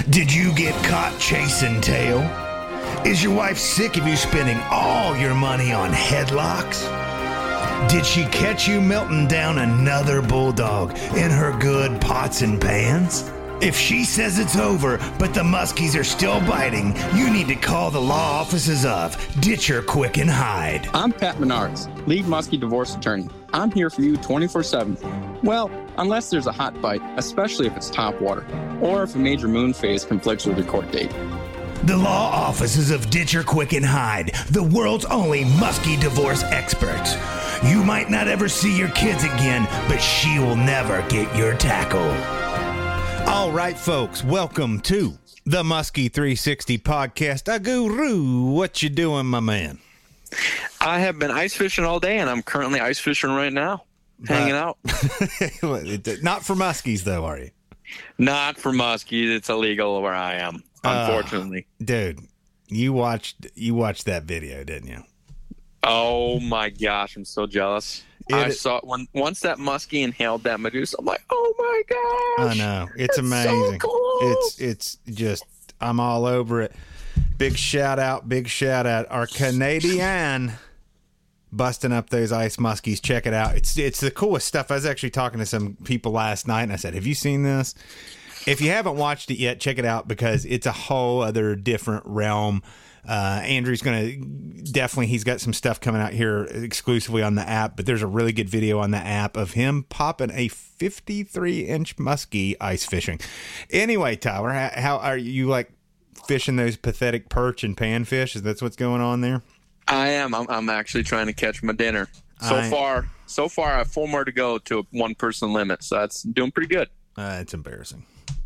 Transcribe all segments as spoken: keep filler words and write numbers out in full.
Did you get caught chasing tail? Is your wife sick of you spending all your money on headlocks? Did she catch you melting down another bulldog in her good pots and pans? If she says it's over, but the muskies are still biting, you need to call the law offices of Ditcher Quick and Hide. I'm Pat Menards, lead muskie divorce attorney. I'm here for you twenty-four seven. Well, unless there's a hot bite, especially if it's top water, or if a major moon phase conflicts with your court date. The law offices of Ditcher Quick and Hide, the world's only muskie divorce experts. You might not ever see your kids again, but she will never get your tackle. All right, folks, welcome to the Muskie three sixty podcast. A guru, what you doing, my man? I have been ice fishing all day, and I'm currently ice fishing right now, hanging out. Not for muskies, though, are you? Not for muskies. It's illegal where I am, unfortunately. Uh, dude, you watched you watched that video, didn't you? Oh my gosh, I'm so jealous. It, I saw when once that muskie inhaled that Medusa, I'm like, oh my gosh. I know. It's amazing. So cool. It's it's just I'm all over it. Big shout out, big shout out. Our Canadian busting up those ice muskies. Check it out. It's it's the coolest stuff. I was actually talking to some people last night and I said, have you seen this? If you haven't watched it yet, check it out because it's a whole other different realm. Uh, Andrew's going to definitely, he's got some stuff coming out here exclusively on the app, but there's a really good video on the app of him popping a fifty-three inch muskie ice fishing. Anyway, Tyler, how, how are you like fishing those pathetic perch and panfish? Is that what's going on there? I am. I'm, I'm actually trying to catch my dinner. So I, far, so far I have four more to go to a one person limit. So that's doing pretty good. Uh, it's embarrassing.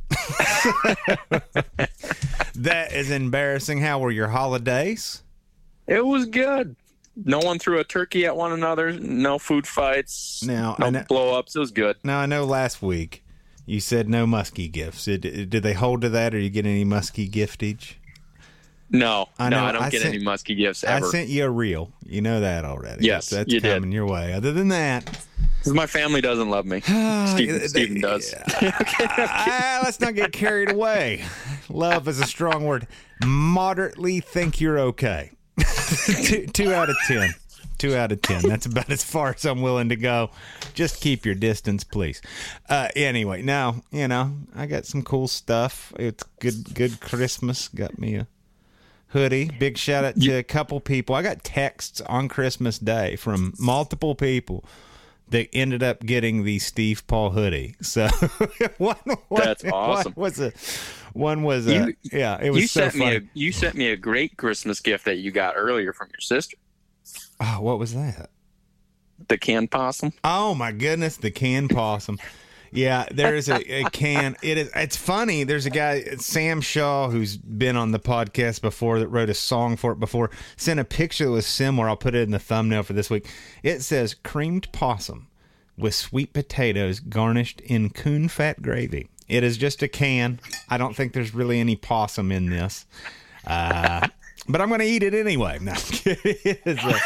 That is embarrassing. How were your holidays? It was good. No one threw a turkey at one another. No food fights. Now, no know, blow-ups. It was good. Now, I know last week you said no muskie gifts. Did, did they hold to that, or you get any muskie giftage? No, I no, know, I don't I get sent, any muskie gifts ever. I sent you a reel. You know that already. Yes, that's, that's you coming did. your way. Other than that, because my family doesn't love me. Stephen, Stephen does. okay, okay. Let's not get carried away. Love is a strong word. Moderately think you're okay. two, two out of ten. Two out of ten. That's about as far as I'm willing to go. Just keep your distance, please. Uh, anyway, now, you know, I got some cool stuff. It's good, good Christmas. Got me a hoodie. Big shout out to a couple people. I got texts on Christmas Day from multiple people that ended up getting the Steve Paul hoodie. So one, one, that's awesome. One was a, one was a, you, yeah, it was you so sent funny. me a, you sent me a great Christmas gift that you got earlier from your sister. Oh, what was that? The canned possum. Oh my goodness, the canned possum. Yeah, there is a, a can. It is. It's funny. There's a guy, Sam Shaw, who's been on the podcast before, that wrote a song for it before. Sent a picture that was similar. I'll put it in the thumbnail for this week. It says creamed possum with sweet potatoes garnished in coon fat gravy. It is just a can. I don't think there's really any possum in this, uh, but I'm going to eat it anyway. No, it is a,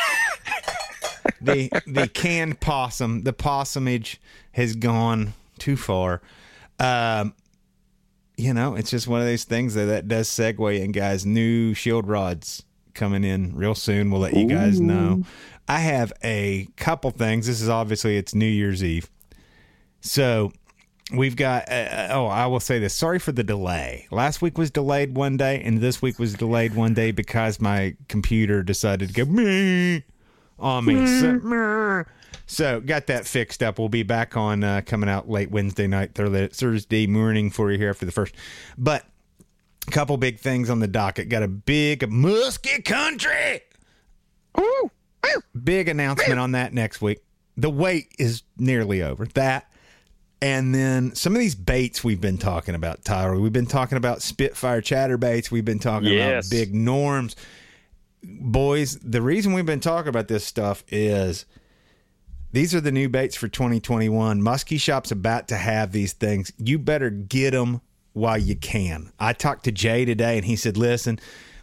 the the canned possum. The possumage has gone too far. Um, you know, it's just one of those things that, that does segue in, guys. New shield rods coming in real soon. We'll let you guys know. I have a couple things. This is obviously, it's New Year's Eve. So we've got, uh, oh, I will say this. Sorry for the delay. Last week was delayed one day, and this week was delayed one day because my computer decided to go me on me. So, So, got that fixed up. We'll be back on uh, coming out late Wednesday night, Thursday morning for you here after the first. But a couple big things on the docket. Got a big muskie country. Ooh, big announcement on that next week. The wait is nearly over. That. And then some of these baits we've been talking about, Tyler. We've been talking about Spitfire chatterbaits. We've been talking yes. about big norms. Boys, the reason we've been talking about this stuff is these are the new baits for twenty twenty-one. Muskie Shop's about to have these things. You better get them while you can. I talked to Jay today, and he said, listen,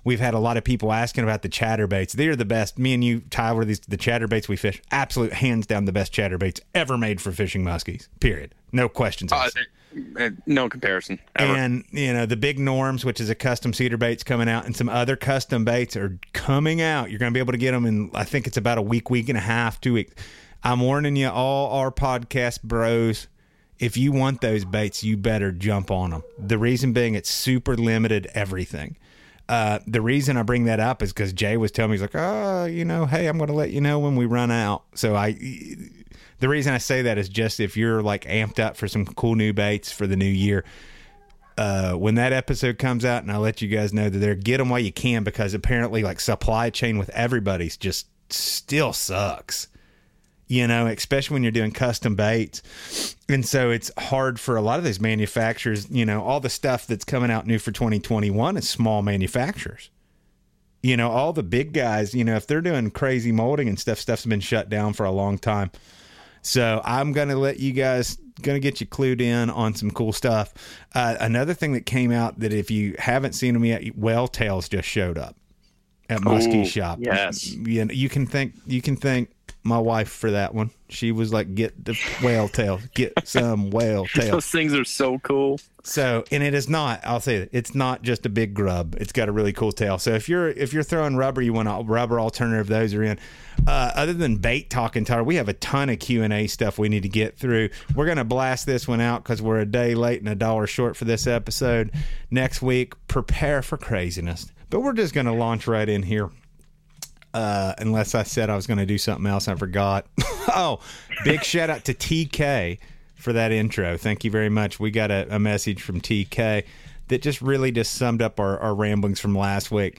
We've had a lot of people asking about the chatterbaits. They're the best. Me and you, Tyler, these the chatterbaits we fish. Absolute, hands down, the best chatterbaits ever made for fishing muskies. Period. No questions asked. Uh, no comparison. Ever. And, you know, the big Norms, which is a custom cedar bait's coming out, and some other custom baits are coming out. You're going to be able to get them in, I think it's about a week, week and a half, two weeks. I'm warning you, all our podcast bros, if you want those baits, you better jump on them. The reason being, it's super limited everything. Uh, the reason I bring that up is because Jay was telling me, he's like, oh, you know, hey, I'm going to let you know when we run out. So I, the reason I say that is just if you're like amped up for some cool new baits for the new year, uh, when that episode comes out, and I'll let you guys know that they're get them while you can, because apparently like supply chain with everybody's just still sucks. You know, especially when you're doing custom baits. And so it's hard for a lot of those manufacturers. You know, all the stuff that's coming out new for twenty twenty-one is small manufacturers. You know, all the big guys, you know, if they're doing crazy molding and stuff, stuff's been shut down for a long time. So I'm going to let you guys, going to get you clued in on some cool stuff. Uh, another thing that came out that if you haven't seen them yet, Whale Tails just showed up at Muskie's shop. Yes. You, you can think, you can think, my wife for that one. She was like, get the whale tail, get some whale tail. Those things are so cool. So, and it is not, I'll say it, it's not just a big grub. It's got a really cool tail. So if you're, if you're throwing rubber, you want a rubber alternative, those are in. Uh, other than bait talking, Tyler, we have a ton of Q and A stuff we need to get through. We're going to blast this one out because we're a day late and a dollar short for this episode. Next week, prepare for craziness. But we're just going to launch right in here. Uh, unless I said I was going to do something else, I forgot. Oh, big shout out to T K for that intro. Thank you very much. We got a, a message from T K that just really just summed up our, our ramblings from last week.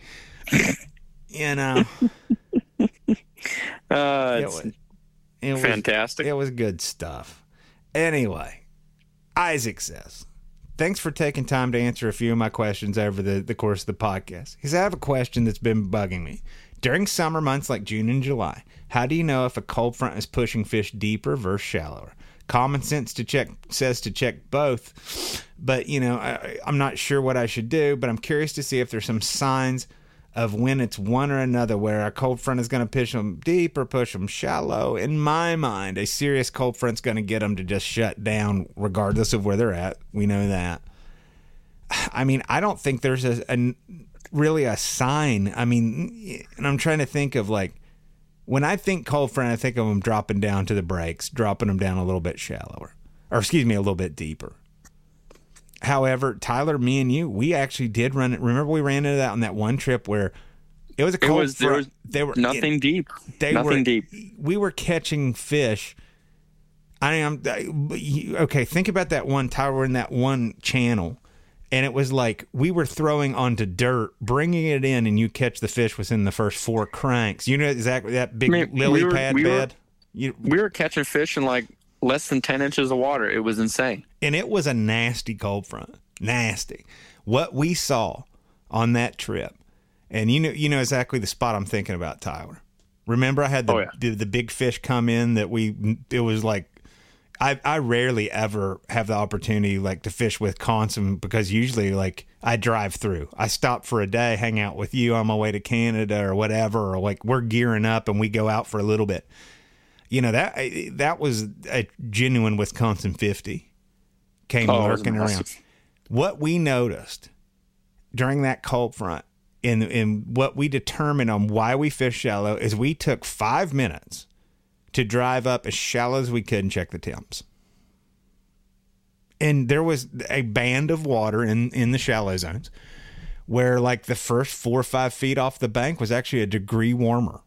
You know, uh, it was, it fantastic. Was, it was good stuff. Anyway, Isaac says, thanks for taking time to answer a few of my questions over the, the course of the podcast. Because I have a question that's been bugging me. During summer months like June and July, how do you know if a cold front is pushing fish deeper versus shallower? Common sense to check says to check both, but you know I, I'm not sure what I should do. But I'm curious to see if there's some signs of when it's one or another, where a cold front is going to push them deep or push them shallow. In my mind, a serious cold front's going to get them to just shut down, regardless of where they're at. We know that. I mean, I don't think there's a. a really a sign. I mean, and I'm trying to think of like, when I think cold front, I think of them dropping down to the breaks, dropping them down a little bit shallower, or excuse me, a little bit deeper. However, Tyler, me and you, we actually did run it. Remember we ran into that on that one trip where it was a cold it was, front. There was they were nothing it, deep. They nothing were, deep. We were catching fish. I am okay. Think about that one, Tyler. We're in that one channel. And it was like we were throwing onto dirt, bringing it in, and you catch the fish within the first four cranks. You know exactly that big I mean, lily we were, pad we bed? Were, you, we were catching fish in like less than ten inches of water. It was insane. And it was a nasty cold front. Nasty. What we saw on that trip, and you know you know exactly the spot I'm thinking about, Tyler. Remember I had the, oh, yeah. the, the big fish come in that we, it was like, I, I rarely ever have the opportunity like to fish with Consom, because usually like I drive through. I stop for a day, hang out with you on my way to Canada or whatever, or like we're gearing up and we go out for a little bit. You know, that that was a genuine Wisconsin fifty came oh, lurking around. What we noticed during that cold front and, and what we determined on why we fish shallow is we took five minutes to drive up as shallow as we could and check the temps. And there was a band of water in, in the shallow zones where like the first four or five feet off the bank was actually a degree warmer.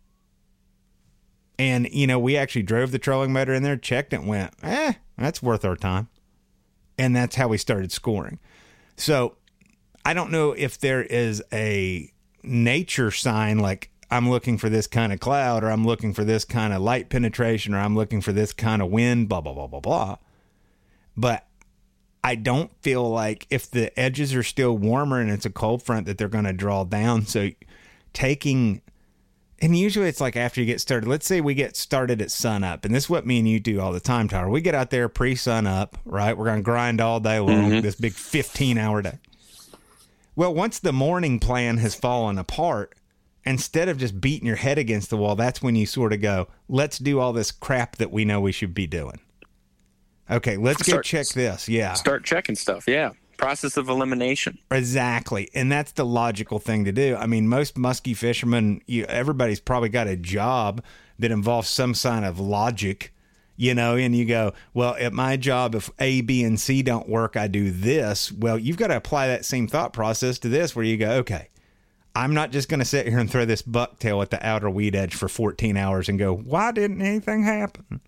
And, you know, we actually drove the trolling motor in there, checked it, and went, eh, that's worth our time. And that's how we started scoring. So I don't know if there is a nature sign like, I'm looking for this kind of cloud, or I'm looking for this kind of light penetration, or I'm looking for this kind of wind, blah, blah, blah, blah, blah. But I don't feel like if the edges are still warmer and it's a cold front that they're going to draw down. So taking, and usually it's like after you get started, let's say we get started at sun up, and this is what me and you do all the time, Tyler. We get out there pre-sun up, right? We're going to grind all day long, mm-hmm. this big fifteen hour day. Well, once the morning plan has fallen apart, instead of just beating your head against the wall, that's when you sort of go, let's do all this crap that we know we should be doing. Okay, let's go Start- check this. Yeah. Start checking stuff. Yeah. Process of elimination. Exactly. And that's the logical thing to do. I mean, most muskie fishermen, you, everybody's probably got a job that involves some sign of logic, you know, and you go, well, at my job, if A, B, and C don't work, I do this. Well, you've got to apply that same thought process to this where you go, okay, I'm not just going to sit here and throw this bucktail at the outer weed edge for fourteen hours and go, why didn't anything happen?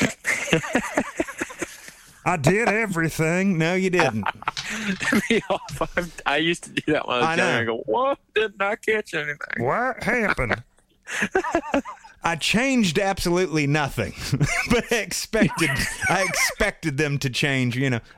I did everything. No, you didn't. I used to do that when I was I younger. know. I go, what? Didn't I catch anything? What happened? I changed absolutely nothing, but I expected I expected them to change. You know,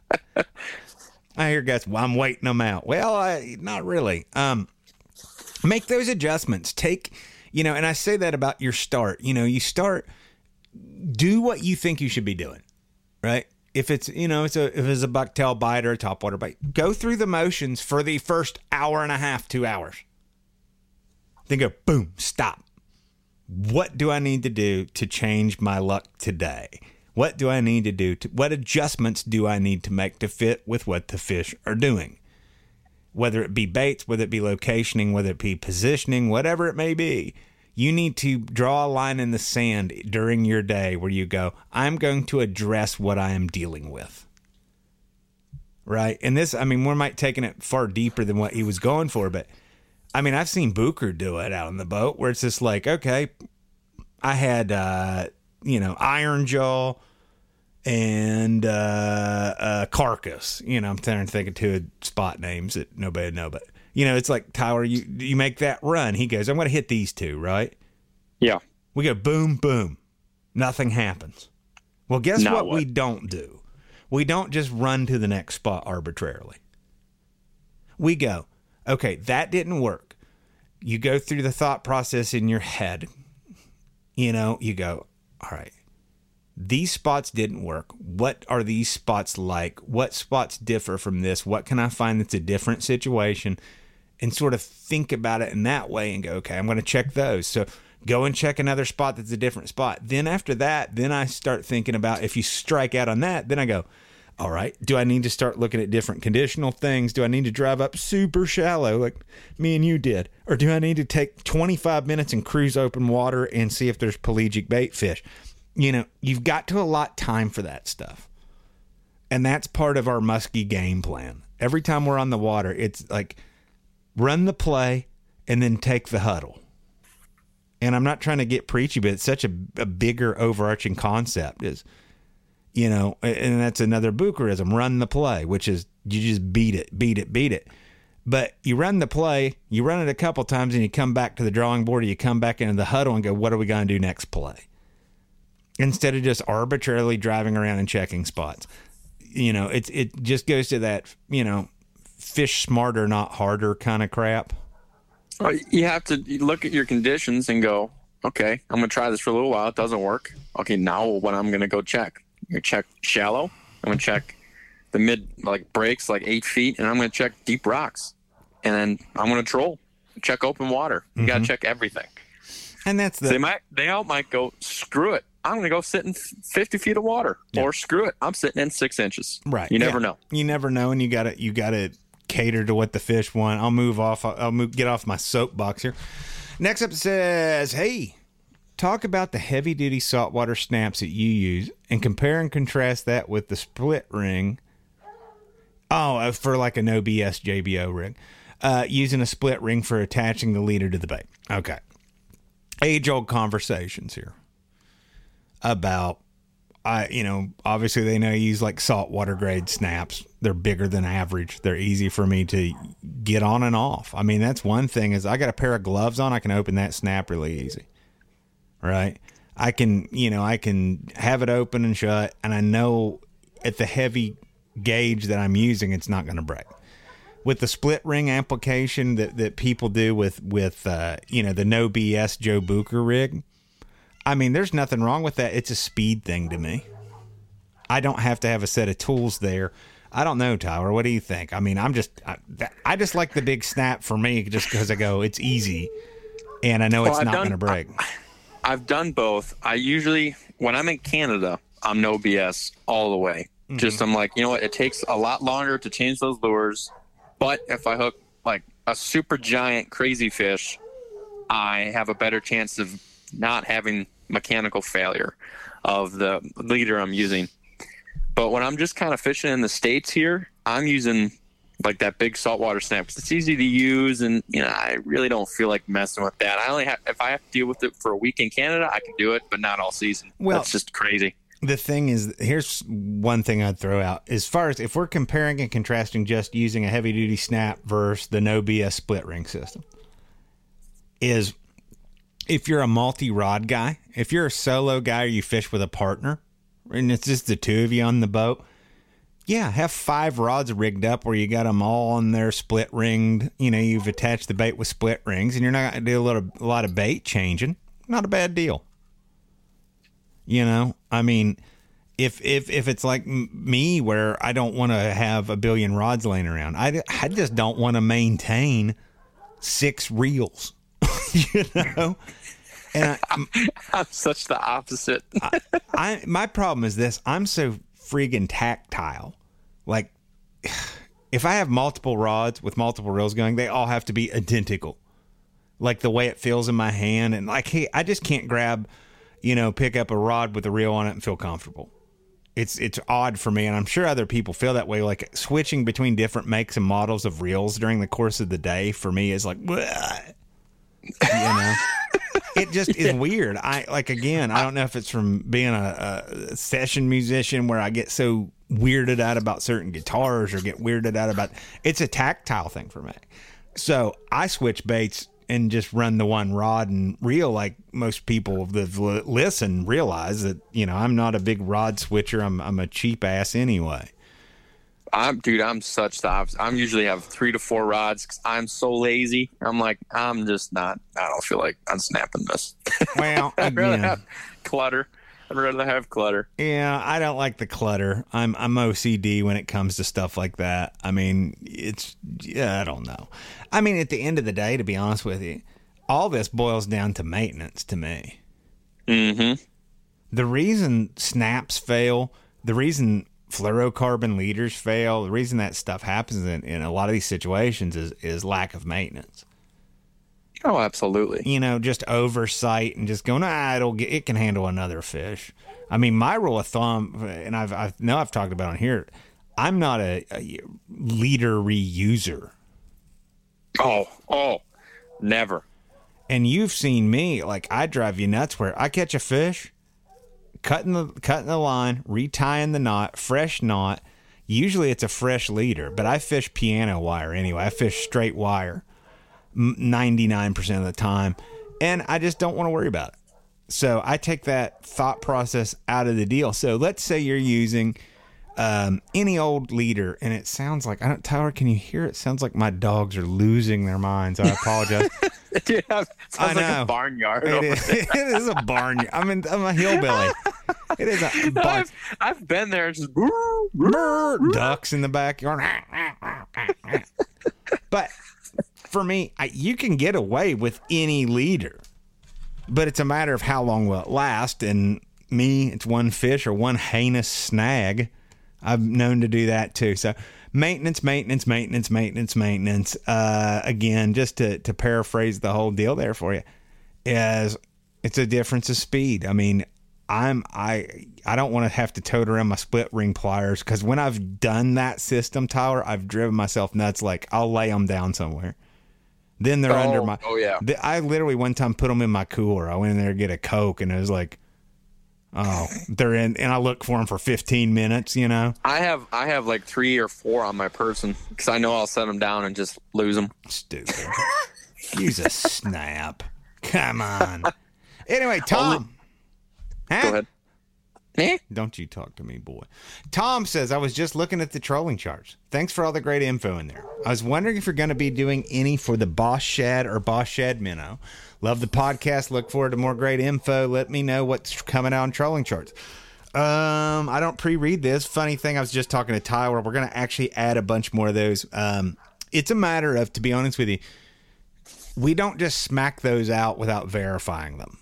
I hear guys, well, I'm waiting them out. Well, I, not really. Um, make those adjustments. Take, you know, and I say that about your start. You know, you start, do what you think you should be doing, right? If it's, you know, it's a if it's a bucktail bite or a topwater bite, go through the motions for the first hour and a half, two hours. Then go, boom, stop. What do I need to do to change my luck today? What do I need to do? To, what adjustments do I need to make to fit with what the fish are doing? Whether it be baits, whether it be locationing, whether it be positioning, whatever it may be. You need to draw a line in the sand during your day where you go, I'm going to address what I am dealing with. Right? And this, I mean, we might taking it far deeper than what he was going for, but I mean, I've seen Booker do it out on the boat where it's just like, okay, I had, uh, you know, iron jaw and uh, uh, carcass. You know, I'm trying to think of two spot names that nobody would know, but. You know, it's like, Tyler, you you make that run. He goes, I'm going to hit these two, right? Yeah. We go, boom, boom. Nothing happens. Well, guess Now what, what we don't do? We don't just run to the next spot arbitrarily. We go, okay, that didn't work. You go through the thought process in your head. You know, you go, all right, these spots didn't work. What are these spots like? What spots differ from this? What can I find that's a different situation? And sort of think about it in that way and go, okay, I'm going to check those. So go and check another spot that's a different spot. Then after that, then I start thinking about if you strike out on that, then I go, all right, do I need to start looking at different conditional things? Do I need to drive up super shallow like me and you did? Or do I need to take twenty-five minutes and cruise open water and see if there's pelagic bait fish? You know, you've got to allot time for that stuff. And that's part of our muskie game plan. Every time we're on the water, it's like run the play and then take the huddle. And I'm not trying to get preachy, but it's such a, a bigger overarching concept is, you know, and that's another Bookerism, run the play, which is you just beat it, beat it, beat it. But you run the play, you run it a couple times and you come back to the drawing board, or you come back into the huddle and go, what are we going to do next play? Instead of just arbitrarily driving around and checking spots. You know, it's it just goes to that, you know, fish smarter, not harder kind of crap. Well, you have to look at your conditions and go, okay, I'm going to try this for a little while. It doesn't work. Okay, now what I'm going to go check. I'm going to check shallow. I'm going to check the mid, like breaks, like eight feet, and I'm going to check deep rocks. And then I'm going to troll, check open water. You mm-hmm. got to check everything. And that's the... So they might, they all might go, screw it. I'm going to go sit in fifty feet of water, yeah. Or screw it, I'm sitting in six inches. Right. You never yeah. know. You never know, and you got to you got to cater to what the fish want. I'll move off. I'll, I'll move, get off my soapbox here. Next up says, hey, talk about the heavy duty saltwater snaps that you use, and compare and contrast that with the split ring. Oh, for like an O B S J B O rig, uh, using a split ring for attaching the leader to the bait. Okay, age old conversations here. About, I you know, obviously they know you use like saltwater grade snaps. They're bigger than average. They're easy for me to get on and off. I mean, that's one thing is I got a pair of gloves on. I can open that snap really easy. Right? I can, you know, I can have it open and shut, and I know at the heavy gauge that I'm using, it's not going to break. With the split ring application that, that people do with, with uh, you know, the no B S Joe Booker rig, I mean, there's nothing wrong with that. It's a speed thing to me. I don't have to have a set of tools there. I don't know, Tyler. What do you think? I mean, I'm just, I, I just like the big snap for me just because I go, it's easy, and I know Well, it's I've not done- going to break. I, I've done both. I usually, when I'm in Canada, I'm no B S all the way. Mm-hmm. Just I'm like, you know what? It takes a lot longer to change those lures, but if I hook like a super giant crazy fish, I have a better chance of not having mechanical failure of the leader I'm using. But when I'm just kind of fishing in the States here, I'm using like that big saltwater snap because it's easy to use, and you know I really don't feel like messing with that. I only have if I have to deal with it for a week in Canada, I can do it, but not all season. Well, that's just crazy. The thing is, here's one thing I'd throw out. As far as if we're comparing and contrasting just using a heavy duty snap versus the no B S split ring system, is if you're a multi-rod guy, if you're a solo guy or you fish with a partner, and it's just the two of you on the boat, yeah, have five rods rigged up where you got them all on there split ringed. You know, you've attached the bait with split rings, and you're not going to do a lot of, a lot of bait changing. Not a bad deal. You know, I mean, if if if it's like me where I don't want to have a billion rods laying around, I, I just don't want to maintain six reels. You know, and I, I'm, I'm such the opposite. I, I my problem is this: I'm so friggin' tactile. Like, if I have multiple rods with multiple reels going, they all have to be identical. Like the way it feels in my hand, and like, hey, I just can't grab, you know, pick up a rod with a reel on it and feel comfortable. It's it's odd for me, and I'm sure other people feel that way. Like switching between different makes and models of reels during the course of the day for me is like, bleh. You know, it just is weird. I like again. I don't know if it's from being a, a session musician where I get so weirded out about certain guitars or get weirded out about. It's a tactile thing for me. So I switch baits and just run the one rod and reel. Like most people that listen realize that, you know, I'm not a big rod switcher. I'm I'm a cheap ass anyway. I'm dude. I'm such the opposite. I'm usually have three to four rods because I'm so lazy. I'm like, I'm just not. I don't feel like unsnapping this. Well, I'd rather again, have clutter. I'd rather have clutter. Yeah, I don't like the clutter. I'm I'm O C D when it comes to stuff like that. I mean, it's yeah, I don't know. I mean, at the end of the day, to be honest with you, all this boils down to maintenance to me. Mm-hmm. The reason snaps fail, the reason fluorocarbon leaders fail, the reason that stuff happens in, in a lot of these situations is, is lack of maintenance. Oh, absolutely. You know, just oversight and just going, ah, it'll get, it can handle another fish. I mean, my rule of thumb, and I've, I know I've talked about it on here, I'm not a, a leader reuser. Oh, oh, never. And you've seen me, like I drive you nuts where I catch a fish, cutting the cutting the line, retying the knot, fresh knot. Usually it's a fresh leader, but I fish piano wire anyway. I fish straight wire ninety-nine percent of the time, and I just don't want to worry about it. So I take that thought process out of the deal. So let's say you're using um, any old leader, and it sounds like, I don't, Tyler, can you hear it? It sounds like my dogs are losing their minds. I apologize. Dude, it sounds I know. like a barnyard. It over is, there. it is a barnyard. I'm, in, I'm a hillbilly. It is a No, barn. I've, I've been there. It's just Ducks in the backyard. But for me, I, you can get away with any leader, but it's a matter of how long will it last. And me, it's one fish or one heinous snag. I've known to do that too. So maintenance, maintenance, maintenance, maintenance, maintenance. Uh, again, just to, to paraphrase the whole deal there for you, is it's a difference of speed. I mean, I'm I I don't want to have to tote around my split ring pliers, because when I've done that system, Tyler, I've driven myself nuts. Like I'll lay them down somewhere. Then they're Oh, under my. oh, yeah. The, I literally one time put them in my cooler. I went in there to get a Coke, and it was like, oh, they're in, and I look for them for fifteen minutes. You know, I have I have like three or four on my person because I know I'll set them down and just lose them. stupid. Use a snap. Come on. Anyway, Tom. Huh? Go ahead. Eh? Don't you talk to me, boy. Tom says, I was just looking at the trolling charts. Thanks for all the great info in there. I was wondering if you're going to be doing any for the Boss Shad or Boss Shad Minnow. Love the podcast. Look forward to more great info. Let me know what's coming out on trolling charts. Um, I don't pre-read this. Funny thing, I was just talking to Tyler. We're going to actually add a bunch more of those. Um, it's a matter of, to be honest with you, we don't just smack those out without verifying them.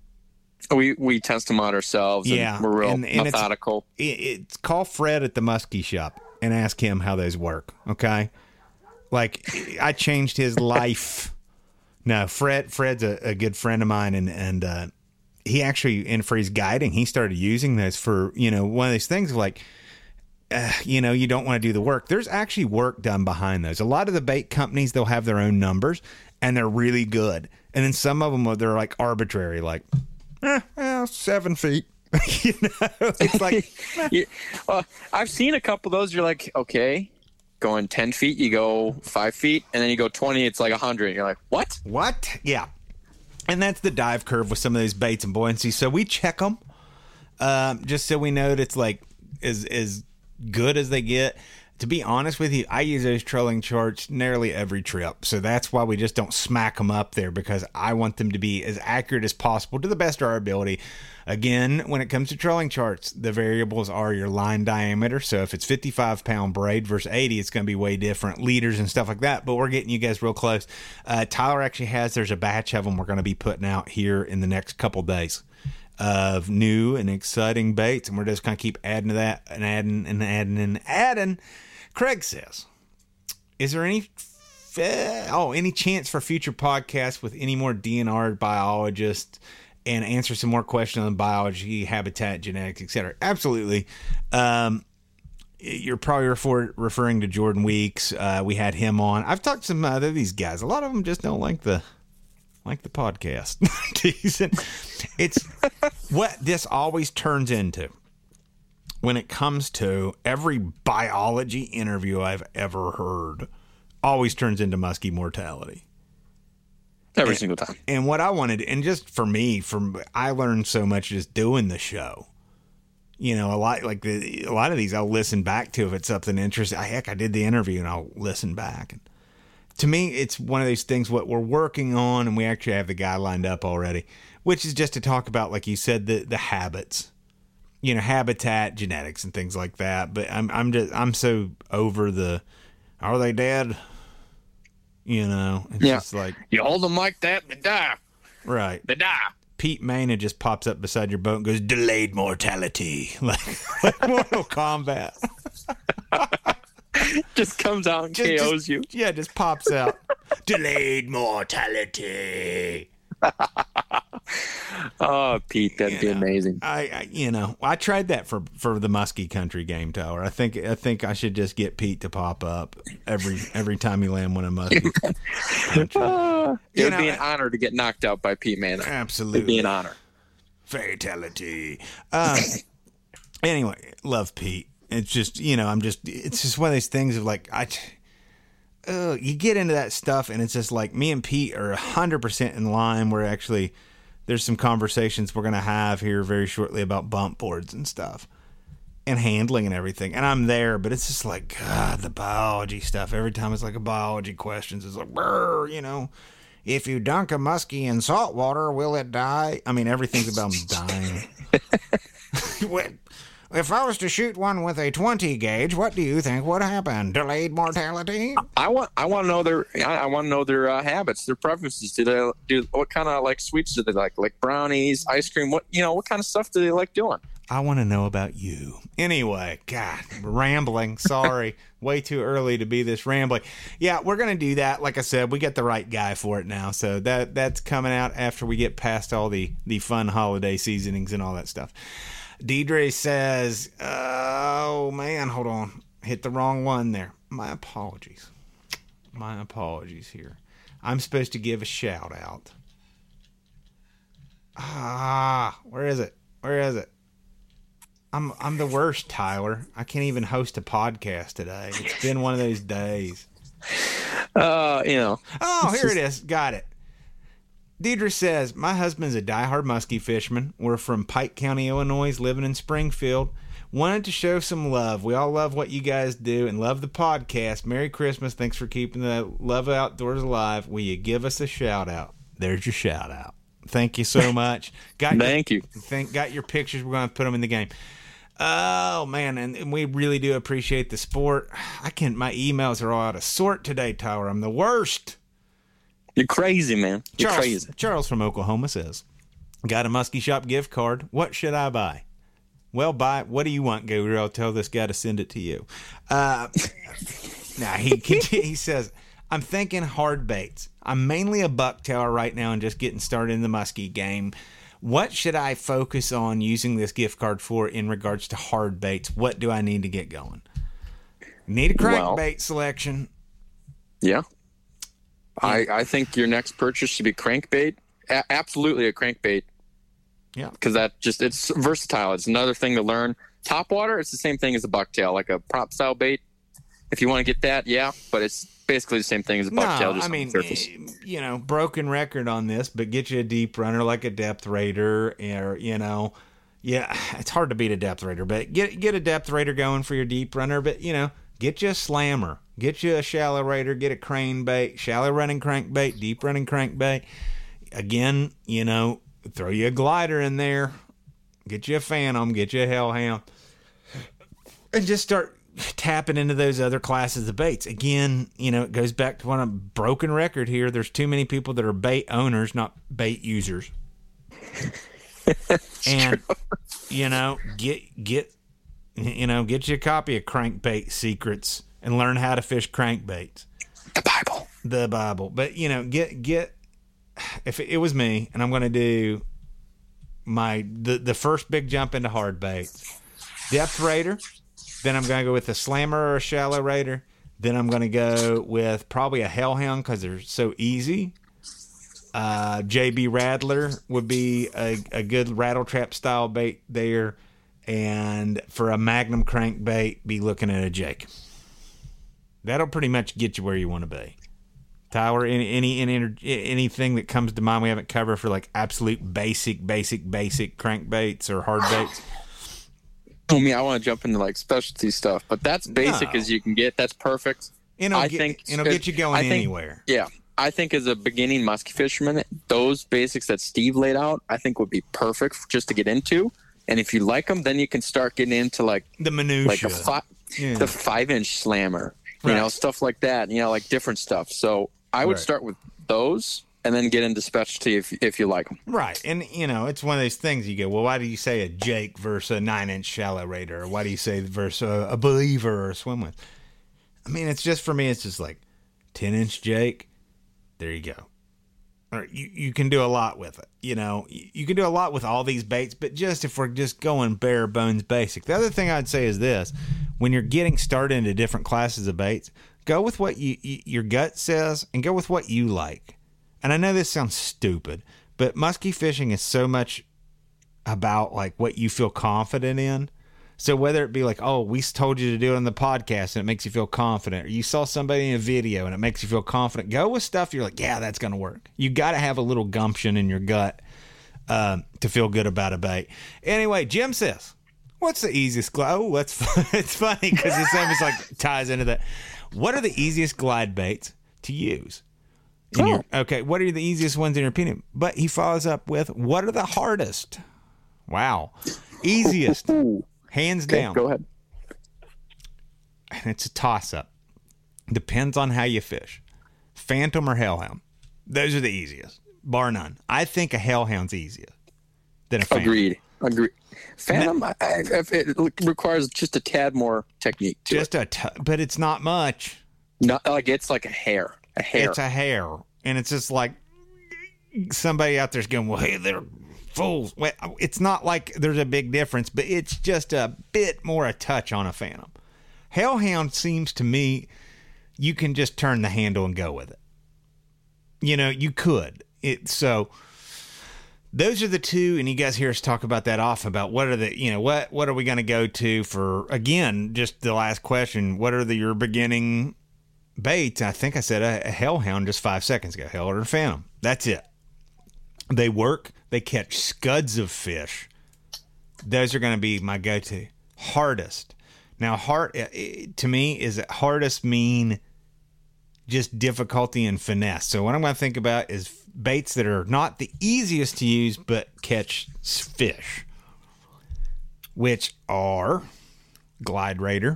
We we test them out ourselves. And Yeah, we're real and- and it's- methodical. It, it's call Fred at the Muskie shop and ask him how those work. Okay, like I changed his life. No, Fred. Fred's a, a good friend of mine, and and uh, he actually, and for his guiding, he started using those for, you know, one of these things of like, uh, you know, you don't want to do the work. There's actually work done behind those. A lot of the bait companies, they'll have their own numbers, and they're really good. And then some of them, they're like arbitrary, like, eh, well, seven feet. You know, it's like, Yeah, uh, I've seen a couple of those. You're like, okay, going ten feet, you go five feet, and then you go twenty. It's like a hundred. You're like, what? what? Yeah. And that's the dive curve with some of these baits and buoyancy. So we check them um, just so we know that it's like as, as good as they get. To be honest with you, I use those trolling charts nearly every trip. So that's why we just don't smack them up there, because I want them to be as accurate as possible to the best of our ability. Again, when it comes to trolling charts, the variables are your line diameter. So if it's fifty-five pound braid versus eighty, it's going to be way different. Leaders and stuff like that. But we're getting you guys real close. Uh, Tyler actually has, there's a batch of them we're going to be putting out here in the next couple days of new and exciting baits. And we're just going to keep adding to that and adding and adding and adding. Craig says, is there any uh, oh any chance for future podcasts with any more D N R biologists and answer some more questions on biology, habitat, genetics, et cetera? Absolutely. Um, you're probably refer- referring to Jordan Weeks. Uh, we had him on. I've talked to some other of these guys. A lot of them just don't like the like the podcast. Decent. It's what this always turns into. When it comes to every biology interview I've ever heard, always turns into muskie mortality. Every and, single time. And what I wanted, and just for me, from I learned so much just doing the show. You know, a lot like the, a lot of these I'll listen back to if it's something interesting. Heck, I did the interview and I'll listen back. And to me, it's one of those things what we're working on, and we actually have the guy lined up already, which is just to talk about, like you said, the the habits. You know, habitat, genetics, and things like that. But I'm, I'm just, I'm so over the, are they dead? You know, it's Yeah. just like, You hold them like that, they die. right. They die. Pete Mania just pops up beside your boat and goes, delayed mortality. Like, like Mortal Kombat. Just comes out and Just- K Os just- you. Yeah, just pops out. Delayed mortality. Oh, Pete, that'd be You know, amazing. I, I, you know, I tried that for, for the Muskie Country game, Tower. I think, I think I should just get Pete to pop up every, every time you land one of Muskie Country. Uh, it You would know, be an honor to get knocked out by Pete Man. Absolutely. It'd be an honor. Fatality. Um, anyway, love Pete. It's just, you know, I'm just, it's just one of those things of like, I, uh, you get into that stuff and it's just like me and Pete are one hundred percent in line. We're actually, there's some conversations we're going to have here very shortly about bump boards and stuff and handling and everything. And I'm there, but it's just like, God, the biology stuff. Every time it's like a biology questions, it's like, brr, you know, if you dunk a muskie in salt water, will it die? I mean, everything's about dying. What- If I was to shoot one with a twenty gauge, what do you think would happen? Delayed mortality? I want. I want to know their. I, I want to know their uh, habits, their preferences. Do they do what kind of like sweets do they like? Like brownies, ice cream. What you know? What kind of stuff do they like doing? I want to know about you. Anyway, God, rambling. Sorry. Way too early to be this rambling. Yeah, we're going to do that. Like I said, we got the right guy for it now. So that that's coming out after we get past all the, the fun holiday seasonings and all that stuff. Deidre says, oh, man, hold on. Hit the wrong one there. My apologies. My apologies here. I'm supposed to give a shout out. Ah, where is it? Where is it? I'm I'm the worst, Tyler. I can't even host a podcast today. It's been one of those days. Uh, you know. Oh, here it is. Got it. Deidre says, my husband's a diehard muskie fisherman. We're from Pike County, Illinois, living in Springfield. Wanted to show some love. We all love what you guys do and love the podcast. Merry Christmas. Thanks for keeping the love outdoors alive. Will you give us a shout out? There's your shout out. Thank you so much. Got Thank your, you. Thank, got your pictures. We're going to put them in the game. Oh man, and, and we really do appreciate the support. I can't. My emails are all out of sort today, Tyler. I'm the worst. You're crazy, man. You're Charles, crazy. Charles from Oklahoma says, "Got a Muskie Shop gift card. What should I buy?" Well, buy. What do you want, Guru? I'll tell this guy to send it to you. Uh, now he he says, "I'm thinking hard baits. I'm mainly a bucktailer right now and just getting started in the muskie game. What should I focus on using this gift card for in regards to hard baits? What do I need to get going? Need a crankbait well, selection." Yeah. I, I think your next purchase should be crankbait. A- absolutely a crankbait. Yeah. Because that just, it's versatile. It's another thing to learn. Topwater, it's the same thing as a bucktail, like a prop style bait. If you want to get that, yeah, but it's basically the same thing as a bucktail. No, just I mean, on the surface. You know, broken record on this, but get you a deep runner like a depth raider, or you know, yeah, it's hard to beat a depth raider, but get get a depth raider going for your deep runner. But you know, get you a slammer, get you a shallow raider, get a crane bait, shallow running crankbait, deep running crankbait. Again, you know, throw you a glider in there, get you a phantom, get you a hellhound, and just start tapping into those other classes of baits. Again, you know, it goes back to one of broken record here. There's too many people that are bait owners, not bait users. And true. you know, get get you know, get you a copy of Crankbait Secrets and learn how to fish crankbaits. The Bible. The Bible. But you know, get get if it was me and I'm going to do my the the first big jump into hard baits. Depth raider. Then I'm going to go with a slammer or a shallow raider. Then I'm going to go with probably a hellhound because they're so easy. Uh, J B Rattler would be a, a good rattle trap style bait there. And for a Magnum crankbait, be looking at a Jake. That'll pretty much get you where you want to be. Tyler, any, any, any anything that comes to mind we haven't covered for like absolute basic, basic, basic crankbaits or hard baits? I mean, I want to jump into like specialty stuff, but that's basic No. as you can get. That's perfect. It'll I get, think it'll get you going I think, anywhere. Yeah, I think as a beginning muskie fisherman, those basics that Steve laid out, I think would be perfect just to get into. And if you like them, then you can start getting into like The minutia. like a fi- Yeah. the five inch slammer, you Right. know, stuff like that. You know, like different stuff. So I would Right. start with those and then get into specialty if if you like them. Right. And, you know, it's one of those things you go, well, why do you say a Jake versus a nine-inch shallow raider? Or why do you say versus a, a Believer or a swim with? I mean, it's just, for me, it's just like ten-inch Jake, there you go. Or you, you can do a lot with it. You know, you, you can do a lot with all these baits, but just if we're just going bare bones basic. The other thing I'd say is this. When you're getting started into different classes of baits, go with what you, you your gut says and go with what you like. And I know this sounds stupid, but muskie fishing is so much about like what you feel confident in. So whether it be like, oh, we told you to do it on the podcast and it makes you feel confident, or you saw somebody in a video and it makes you feel confident, go with stuff you're like, yeah, that's going to work. You got to have a little gumption in your gut um, to feel good about a bait. Anyway, Jim says, what's the easiest glide? Oh, that's fun. It's funny because the same is like ties into that. What are the easiest glide baits to use? In Oh. your, okay, what are the easiest ones in your opinion? But he follows up with, what are the hardest? Wow. Easiest. Ooh. Hands Okay, down. go ahead. And it's a toss-up. Depends on how you fish. Phantom or hellhound. Those are the easiest, bar none. I think a hellhound's easier than a phantom. Agreed. Agreed. Phantom, I, I, it requires just a tad more technique to Just it. a t- but it's not much. Not like it's like a hair. A hair. It's a hair. And it's just like somebody out there's going, well, hey, they're fools. Well, it's not like there's a big difference, but it's just a bit more a touch on a phantom. Hellhound seems to me you can just turn the handle and go with it. You know, you could. It so those are the two, and you guys hear us talk about that off about what are the, you know, what what are we going to go to for, again, just the last question, what are the your beginning baits? I think I said a, a hellhound just five seconds ago, hell or phantom. That's it. They work. They catch scuds of fish. Those are going to be my go-to. Hardest. Now, hard to me is that hardest mean just difficulty and finesse. So what I'm going to think about is baits that are not the easiest to use, but catch fish. which are Glide Raider.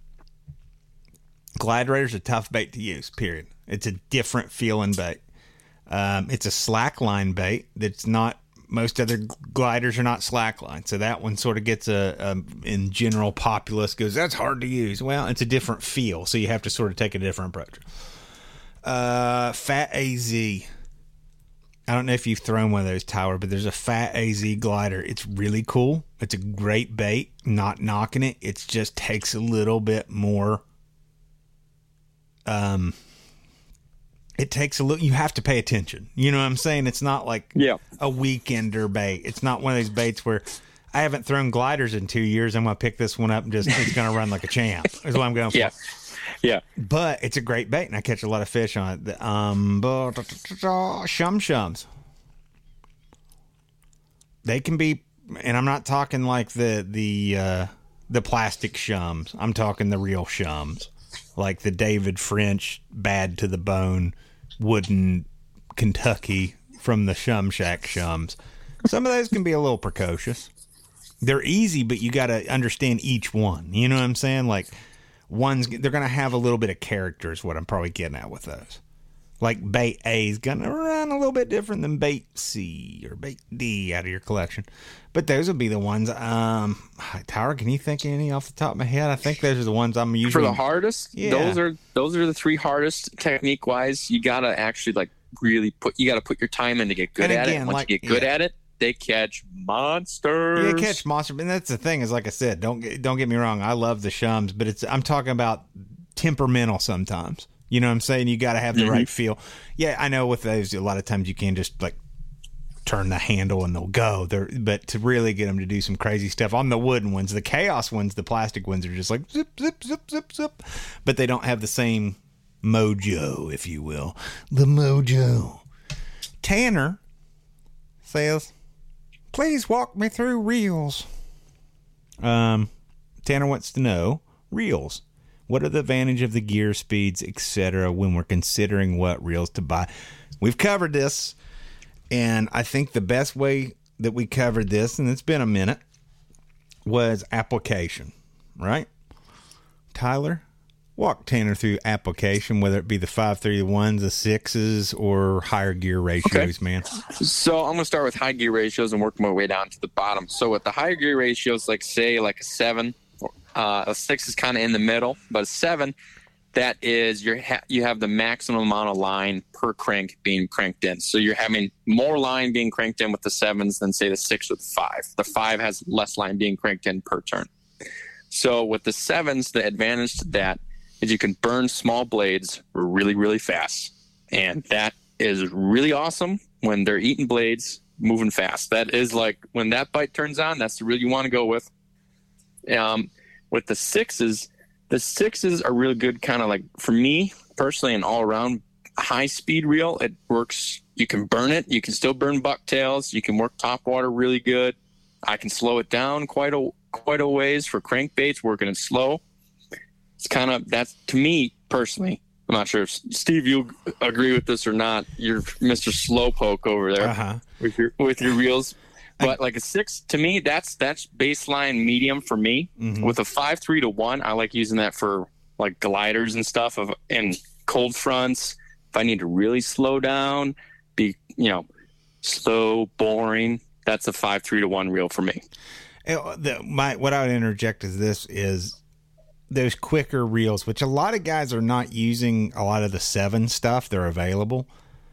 Glide Raider's a tough bait to use, period. It's a different feeling bait. Um, it's a slack line bait that's not, most other gliders are not slackline. So that one sort of gets a, a, in general populace goes, that's hard to use. Well, it's a different feel. So you have to sort of take a different approach. Uh, Fat A Z. I don't know if you've thrown one of those, Tyler, but there's a Fat A Z glider. It's really cool. It's a great bait. Not knocking it. It just takes a little bit more. Um, it takes a little, you have to pay attention. You know what I'm saying? It's not like yeah. a weekender bait. It's not one of those baits where I haven't thrown gliders in two years. I'm going to pick this one up and just, it's going to run like a champ is what I'm going for. Yeah. Yeah. But it's a great bait and I catch a lot of fish on it. The, um, but, shum shums. They can be, and I'm not talking like the, the, uh, the plastic shums. I'm talking the real shums. Like the David French, bad to the bone, wooden Kentucky from the Shum Shack shums. Some of those can be a little precocious. They're easy, but you got to understand each one. You know what I'm saying? Like one's, they're going to have a little bit of character is what I'm probably getting at with those. Like bait A is going to run a little bit different than bait C or bait D out of your collection. But those would be the ones. Um, Tyler, can you think of any off the top of my head? I think those are the ones I'm usually for the hardest. Yeah. Those are those are the three hardest technique wise. You gotta actually like really put. You gotta put your time in to get good And at again, it. Once like- you get good yeah. at it, they catch monsters. They catch monster, and that's the thing. Is like I said, don't get, don't get me wrong. I love the shums, but it's I'm talking about temperamental sometimes. You know what I'm saying? You got to have the Mm-hmm. right feel. Yeah, I know with those, a lot of times you can just like turn the handle and they'll go. They're, but to really get them to do some crazy stuff on the wooden ones, the chaos ones, the plastic ones are just like zip, zip, zip, zip, zip. But they don't have the same mojo, if you will. The mojo. Tanner says, please walk me through reels. Um, Tanner wants to know reels. What are the advantage of the gear speeds, et cetera, when we're considering what reels to buy? We've covered this, and I think the best way that we covered this, and it's been a minute, was application, right? Tyler, walk Tanner through application, whether it be the five three ones, the sixes, or higher gear ratios, Okay. man. So I'm gonna start with high gear ratios and work my way down to the bottom. So with the higher gear ratios, like say like a seven. Uh, a six is kind of in the middle, but a seven, that is your ha- you have the maximum amount of line per crank being cranked in. So you're having more line being cranked in with the sevens than say the six or the five. The five has less line being cranked in per turn. So with the sevens, the advantage to that is you can burn small blades really, really fast. And that is really awesome when they're eating blades, moving fast. That is like when that bite turns on, that's the reel you want to go with. Um, With the sixes, the sixes are really good kind of like, for me, personally, an all-around high-speed reel. It works. You can burn it. You can still burn bucktails. You can work top water really good. I can slow it down quite a quite a ways for crankbaits, working it slow. It's kind of, that's, to me, personally, I'm not sure if, Steve, you agree with this or not. You're Mister Slowpoke over there Uh-huh. with your with your reels. But like a six, to me, that's that's baseline medium for me. Mm-hmm. With a five three to one, I like using that for like gliders and stuff of and cold fronts. If I need to really slow down, be you know, slow, boring, that's a five three to one reel for me. The, my what I would interject is this is those quicker reels, which a lot of guys are not using a lot of the seven stuff. They're available.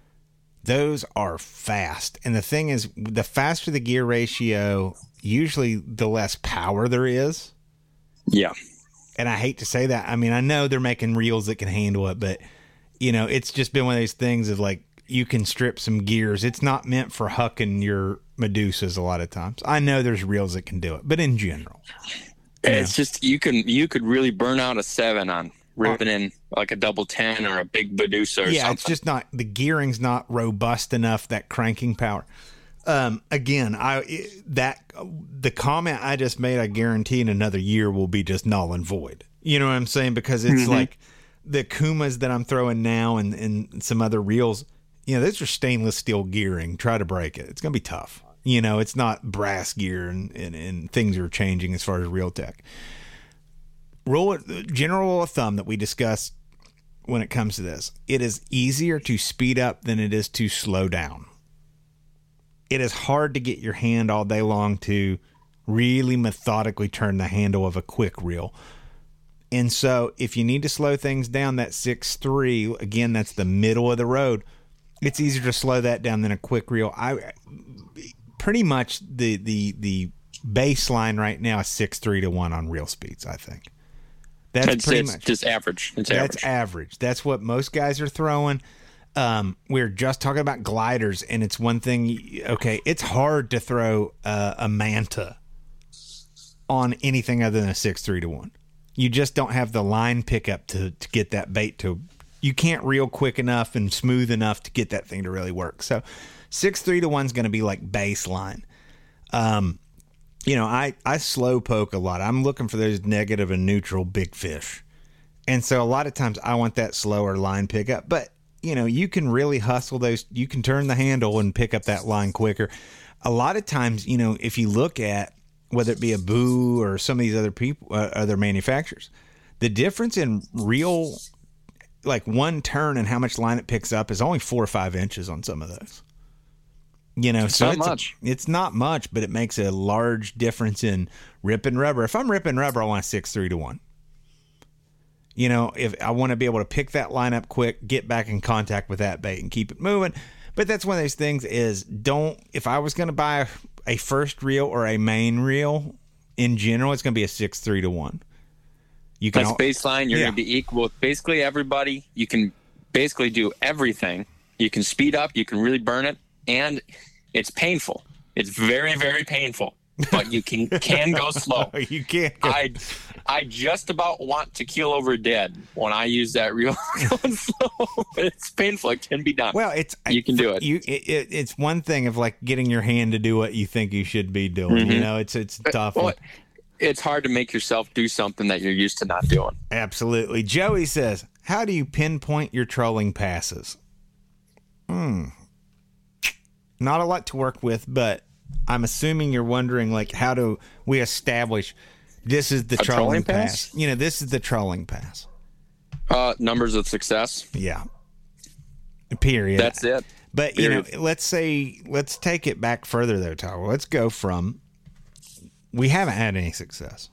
Those are fast. And the thing is, the faster the gear ratio, usually the less power there is. Yeah. And I hate to say that. I mean, I know they're making reels that can handle it, but, you know, it's just been one of those things of like, you can strip some gears. It's not meant for hucking your Medusas a lot of times. I know there's reels that can do it, but in general. It's just, you can, you could really burn out a seven on ripping in like a double ten or a big Medusa or yeah, something. it's just not, the gearing's not robust enough, that cranking power. Um, again, I that the comment I just made, I guarantee in another year will be just null and void. You know what I'm saying? Because it's Mm-hmm. like the Kumas that I'm throwing now and, and some other reels, you know, those are stainless steel gearing. Try to break it. It's going to be tough. You know, it's not brass gear and, and, and things are changing as far as reel tech. Rule, general rule of thumb that we discussed when it comes to this, it is easier to speed up than it is to slow down. It is hard to get your hand all day long to really methodically turn the handle of a quick reel. And so if you need to slow things down, that six three, again, that's the middle of the road. It's easier to slow that down than a quick reel. I pretty much the the the baseline right now is six three to one on reel speeds, I think. That's it's, pretty it's much just average. It's that's average. average. That's what most guys are throwing. Um, we we're just talking about gliders, and it's one thing. Okay, it's hard to throw uh, a manta on anything other than a six three to one. You just don't have the line pickup to to get that bait to. You can't reel quick enough and smooth enough to get that thing to really work. So, six three to one is going to be like baseline. Um, you know, I I slow poke a lot. I'm looking for those negative and neutral big fish, and so a lot of times I want that slower line pickup. But you know, you can really hustle those. You can turn the handle and pick up that line quicker. A lot of times, you know, if you look at whether it be a Boo or some of these other people, uh, other manufacturers, the difference in real, like one turn and how much line it picks up is only four or five inches on some of those. You know, it's so not it's, much. It's not much, but it makes a large difference in ripping rubber. If I'm ripping rubber, I want a six three to one. You know, if I want to be able to pick that line up quick, get back in contact with that bait and keep it moving. But that's one of those things is don't, if I was going to buy a, a first reel or a main reel in general, it's going to be a six three to one. You can That's al- baseline. You're Yeah. going to be equal with basically everybody. You can basically do everything. You can speed up. You can really burn it. And it's painful. It's very, very painful. But you can can go slow. You can't go. I I just about want to keel over dead when I use that reel going slow. It's painful. It can be done. Well, it's You can do it. You, it, it. It's one thing of like getting your hand to do what you think you should be doing. Mm-hmm. You know, it's it's tough. Well, it's hard to make yourself do something that you're used to not doing. Absolutely. Joey says, "How do you pinpoint your trolling passes?" Hmm. Not a lot to work with, but I'm assuming you're wondering, like, how do we establish this is the A trolling trolling pass? pass? You know, this is the trolling pass. Uh, numbers of success. Yeah. Period. That's it. But, you know, Period. let's say, let's take it back further, though, Tyler. Let's go from, we haven't had any success.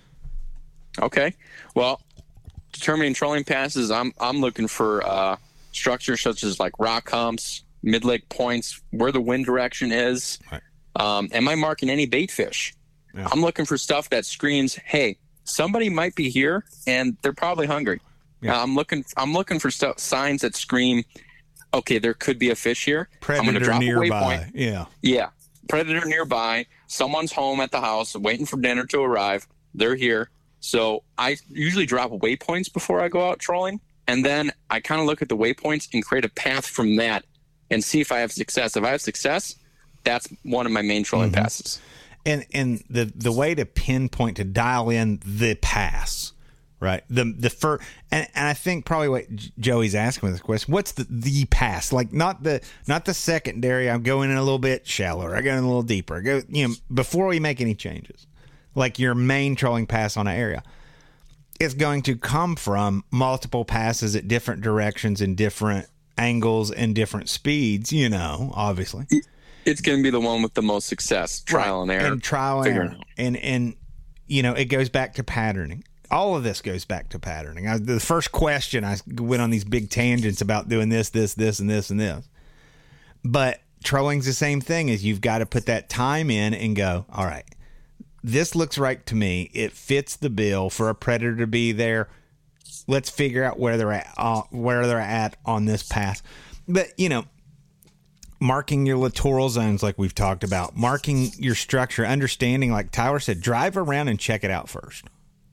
Okay. Well, determining trolling passes, I'm I'm looking for uh, structures such as like rock humps, mid-lake points, where the wind direction is. Right. Um, am I marking any bait fish? Yeah. I'm looking for stuff that screams, "Hey, somebody might be here, and they're probably hungry." Yeah. Uh, I'm looking. I'm looking for stuff, signs that scream, "Okay, there could be a fish here." I'm going to Predator drop a nearby. waypoint. Yeah. Yeah, predator nearby. Someone's home at the house, waiting for dinner to arrive. They're here. So I usually drop waypoints before I go out trolling, and then I kind of look at the waypoints and create a path from that, and see if I have success. If I have success, that's one of my main trolling Mm-hmm. passes. And and the the way to pinpoint, to dial in the pass, right? The the fir- and, and I think probably what J- Joey's asking with this question, what's the the pass? Like not the not the secondary. I'm going in a little bit shallower. I go in a little deeper. I go, you know, before we make any changes. Like your main trolling pass on an area. It's going to come from multiple passes at different directions and different angles and different speeds, you know, obviously. It's going to be the one with the most success, trial and error. And trial and figuring error. it out. And, and, you know, it goes back to patterning. All of this goes back to patterning. I, the first question, I went on these big tangents about doing this, this, this, and this, and this. But trolling's the same thing as you've got to put that time in and go, all right, this looks right to me. It fits the bill for a predator to be there. Let's figure out where they're at, uh, where they're at on this pass. But, you know, marking your littoral zones like we've talked about, marking your structure, understanding, like Tyler said, drive around and check it out first.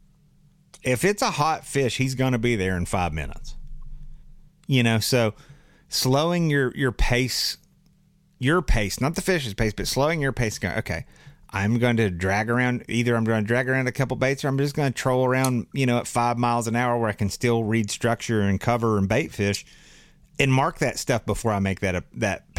If it's a hot fish, he's going to be there in five minutes. You know, so slowing your, your pace, your pace, not the fish's pace, but slowing your pace. Going, okay, I'm going to drag around. Either I'm going to drag around a couple baits, or I'm just going to troll around, you know, at five miles an hour where I can still read structure and cover and bait fish, and mark that stuff before I make that a, that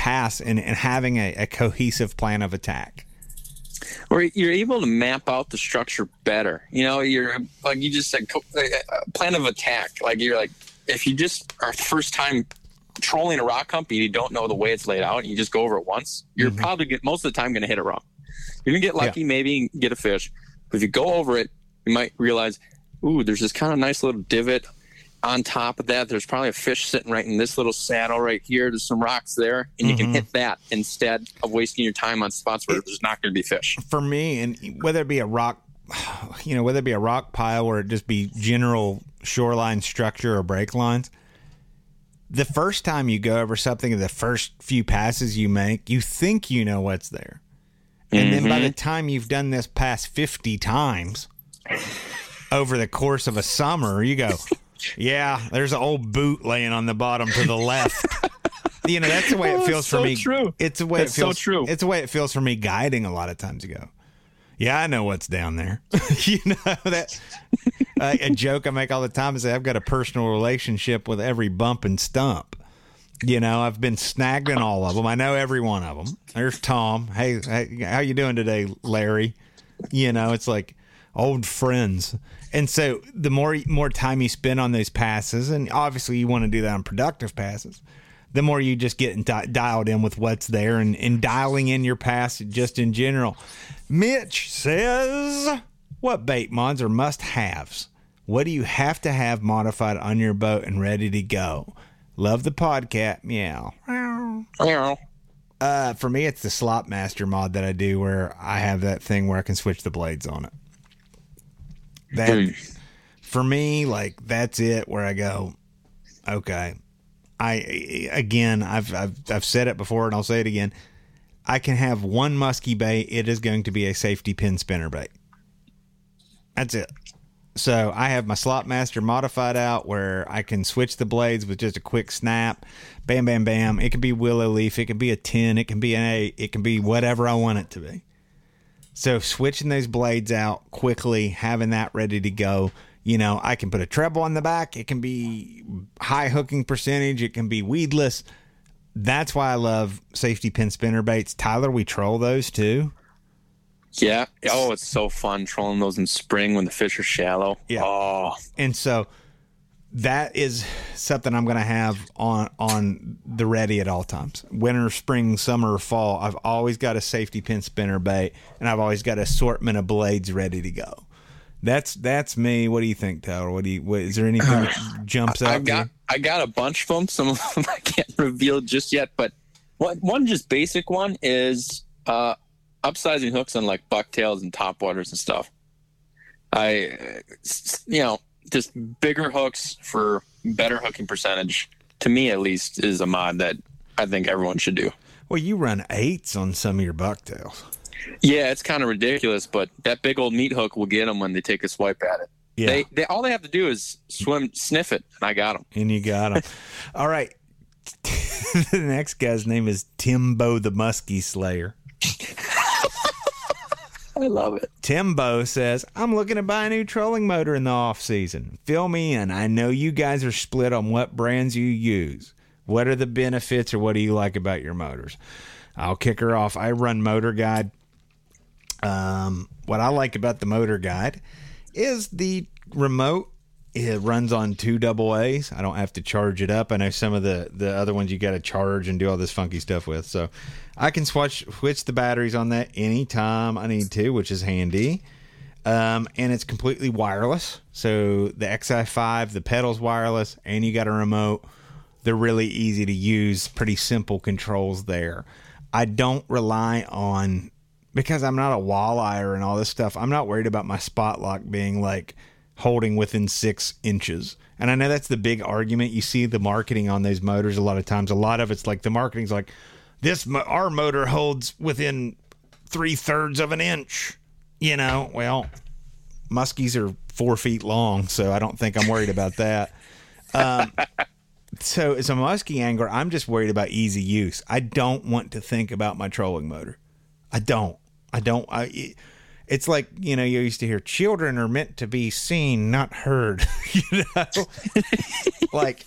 pass and, and having a, a cohesive plan of attack. Or you're able to map out the structure better. You know, you're like you just said, co- uh, plan of attack. Like you're like, if you just are first time trolling a rock hump and you don't know the way it's laid out and you just go over it once, you're mm-hmm. probably get, most of the time going to hit it wrong. You're going to get lucky, yeah. maybe get a fish. But if you go over it, you might realize, ooh, there's this kind of nice little divot. On top of that, there's probably a fish sitting right in this little saddle right here. There's some rocks there, and you mm-hmm. can hit that instead of wasting your time on spots where it, there's not going to be fish. For me, and whether it be a rock, you know, whether it be a rock pile or it just be general shoreline structure or break lines, the first time you go over something, the first few passes you make, you think you know what's there. And mm-hmm. then by the time you've done this past fifty times over the course of a summer, you go... Yeah, there's an old boot laying on the bottom to the left. You know, that's the way it oh, feels so for me. True. It's the way that's it feels. so true. It's the way it feels for me guiding a lot of times ago. Yeah, I know what's down there. You know that uh, a joke I make all the time is that I've got a personal relationship with every bump and stump. You know, I've been snagged in all of them. I know every one of them. There's Tom. Hey, hey how you doing today, Larry? You know, it's like old friends. And so the more more time you spend on those passes, and obviously you want to do that on productive passes, the more you just get di- dialed in with what's there and, and dialing in your pass just in general. Mitch says, what bait mods are must-haves? What do you have to have modified on your boat and ready to go? Love the podcast. Meow. Meow. Uh, for me, it's the Slop Master mod that I do where I have that thing where I can switch the blades on it. That for me, like that's it. Where I go, okay. I again, I've I've I've said it before, and I'll say it again. I can have one musky bait. It is going to be a safety pin spinner bait. That's it. So I have my Slop Master modified out where I can switch the blades with just a quick snap. Bam, bam, bam. It can be willow leaf. It can be a ten. It can be an eight. It can be whatever I want it to be. So switching those blades out quickly, having that ready to go, you know, I can put a treble on the back. It can be high hooking percentage. It can be weedless. That's why I love safety pin spinner baits. Tyler, we troll those too. Yeah. Oh, it's so fun trolling those in spring when the fish are shallow. Yeah. Oh. And so that is something I'm going to have on on the ready at all times. Winter, spring, summer, or fall, I've always got a safety pin spinner bait, and I've always got an assortment of blades ready to go. That's that's me. What do you think, Tyler? What do you? What, is there anything that jumps out? I got I got a bunch of them. Some of them I can't reveal just yet, but one one just basic one is uh, upsizing hooks on like bucktails and topwaters and stuff. I, you know. Just bigger hooks for better hooking percentage, to me at least, is a mod that I think everyone should do. Well, you run eights on some of your bucktails. Yeah, it's kind of ridiculous, but that big old meat hook will get them when they take a swipe at it. Yeah. They, they all they have to do is swim, sniff it, and I got them. And you got them. All right. The next guy's name is Timbo the Muskie Slayer. I love it. Timbo says, I'm looking to buy a new trolling motor in the off season. Fill me in. I know you guys are split on what brands you use. What are the benefits or what do you like about your motors? I'll kick her off. I run Motor Guide. Um, what I like about the Motor Guide is the remote. It runs on two double A's. I don't have to charge it up. I know some of the, the other ones you got to charge and do all this funky stuff with. So I can switch switch the batteries on that anytime I need to, which is handy. Um, and it's completely wireless. So the X I five, the pedal's wireless, and you got a remote. They're really easy to use. Pretty simple controls there. I don't rely on, because I'm not a walleye and all this stuff, I'm not worried about my spot lock being like holding within six inches. And I know that's the big argument. You see the marketing on those motors a lot of times. A lot of it's like the marketing's like, this, our motor holds within three thirds of an inch. You know, well, muskies are four feet long, so I don't think I'm worried about that. Um, so as a muskie angler, I'm just worried about easy use. I don't want to think about my trolling motor. I don't. I don't. I. It's like, you know, you used to hear children are meant to be seen, not heard. You know, like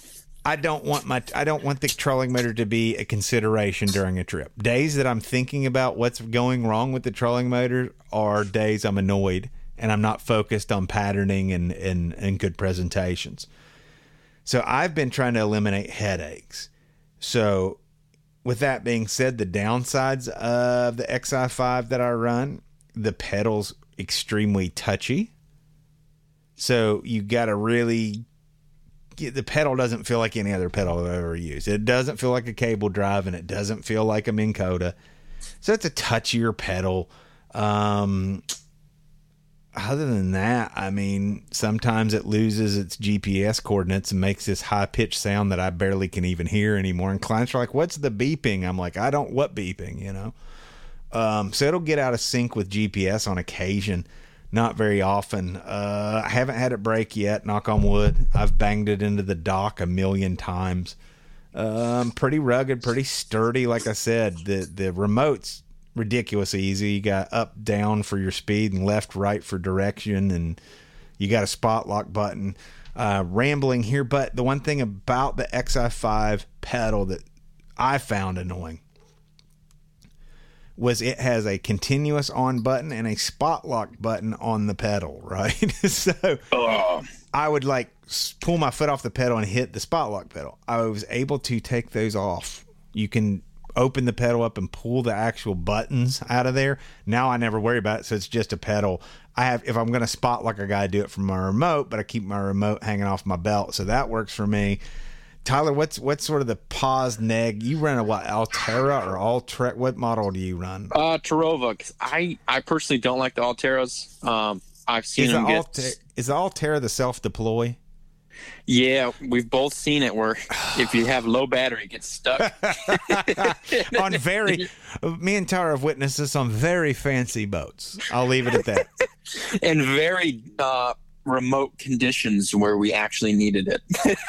I don't want my I don't want the trolling motor to be a consideration during a trip. Days that I'm thinking about what's going wrong with the trolling motor are days I'm annoyed and I'm not focused on patterning and, and, and good presentations. So I've been trying to eliminate headaches. So with that being said, the downsides of the X I five that I run, the pedal's extremely touchy. So you got to really... the pedal doesn't feel like any other pedal I've ever used. It doesn't feel like a cable drive, and it doesn't feel like a Minn Kota. So it's a touchier pedal. Um, other than that, I mean, sometimes it loses its G P S coordinates and makes this high-pitched sound that I barely can even hear anymore. And clients are like, what's the beeping? I'm like, I don't, what beeping, you know? Um, so it'll get out of sync with G P S on occasion. Not very often. Uh, I haven't had it break yet, knock on wood. I've banged it into the dock a million times. Um, pretty rugged, pretty sturdy. Like I said, the, the remote's ridiculously easy. You got up, down for your speed and left, right for direction. And you got a spot lock button. Uh, rambling here, but the one thing about the X I five pedal that I found annoying was it has a continuous on button and a spot lock button on the pedal, right? So oh. I would like pull my foot off the pedal and hit the spot lock pedal. I was able to take those off. You can open the pedal up and pull the actual buttons out of there. Now I never worry about it. So it's just a pedal. I have, if I'm going to spot lock, I got to do it from my remote, but I keep my remote hanging off my belt. So that works for me. Tyler, what's what's sort of the pause neg? You run a what, Altera or Altra? What model do you run? Uh, Tarova. Cause I I personally don't like the Alteras. Um, I've seen is them the get. Alter, is the Altera the self deploy? Yeah, we've both seen it where if you have low battery, it gets stuck. On very, me and Tyler have witnessed this on very fancy boats. I'll leave it at that. And very uh, remote conditions where we actually needed it.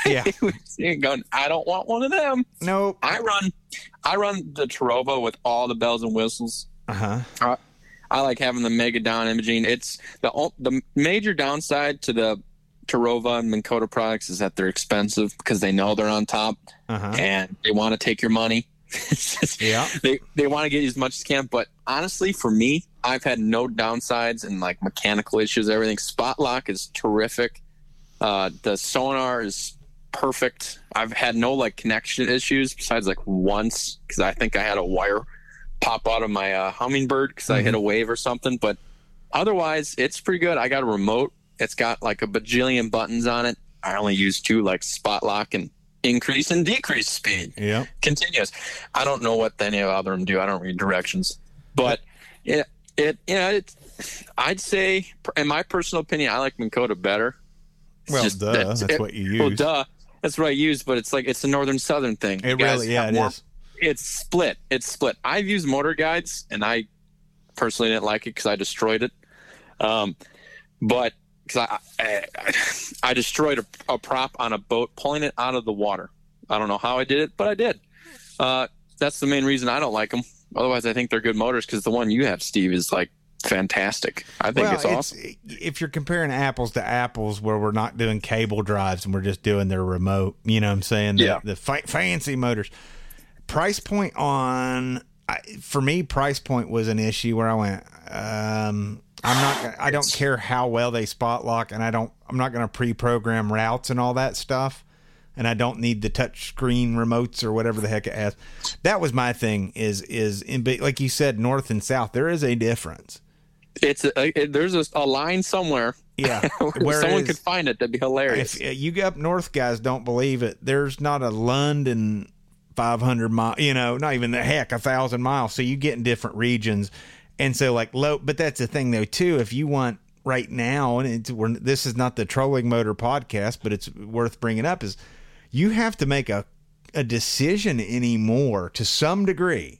Yeah, going. I don't want one of them. Nope. I run, I run the Tarova with all the bells and whistles. Uh-huh. Uh, I like having the mega down imaging. It's the the major downside to the Tarova and Minn Kota products is that they're expensive because they know they're on top uh-huh. and they want to take your money. Just, yeah, they they want to get you as much as can. But honestly, for me, I've had no downsides and like mechanical issues. Everything. Spot lock is terrific. Uh, the sonar is perfect. I've had no like connection issues besides like once because I think I had a wire pop out of my uh, Hummingbird because mm-hmm. I hit a wave or something. But otherwise, it's pretty good. I got a remote. It's got like a bajillion buttons on it. I only use two, like spot lock and increase and decrease speed. Yeah. Continuous. I don't know what any of them do. I don't read directions. But it, it you know, it, I'd say, in my personal opinion, I like Minn Kota better. It's well, duh. That's it, what you use. Well, duh. That's what I use, but it's like, it's a northern-southern thing. It really, yeah, it more, is. It's split. It's split. I've used motor guides, and I personally didn't like it because I destroyed it. Um, but... Because I, I I destroyed a, a prop on a boat, pulling it out of the water. I don't know how I did it, but I did. Uh, that's the main reason I don't like them. Otherwise, I think they're good motors because the one you have, Steve, is like fantastic. I think well, it's awesome. It's, if you're comparing apples to apples where we're not doing cable drives and we're just doing their remote, you know what I'm saying? The, yeah. The fa- fancy motors. Price point on, I, for me, price point was an issue where I went, um... I'm not. I don't care how well they spot lock, and I don't. I'm not going to pre-program routes and all that stuff, and I don't need the touch screen remotes or whatever the heck it has. That was my thing. Is is in, like you said, north and south. There is a difference. It's a, it, there's a, a line somewhere. Yeah, where someone could find it. That'd be hilarious. If you up north, guys, don't believe it. There's not a London five hundred mile. You know, not even the heck a thousand miles. So you get in different regions. And so, like, low, but that's the thing, though, too. If you want right now, and it's, we're, this is not the Trolling Motor podcast, but it's worth bringing up, is you have to make a, a decision anymore to some degree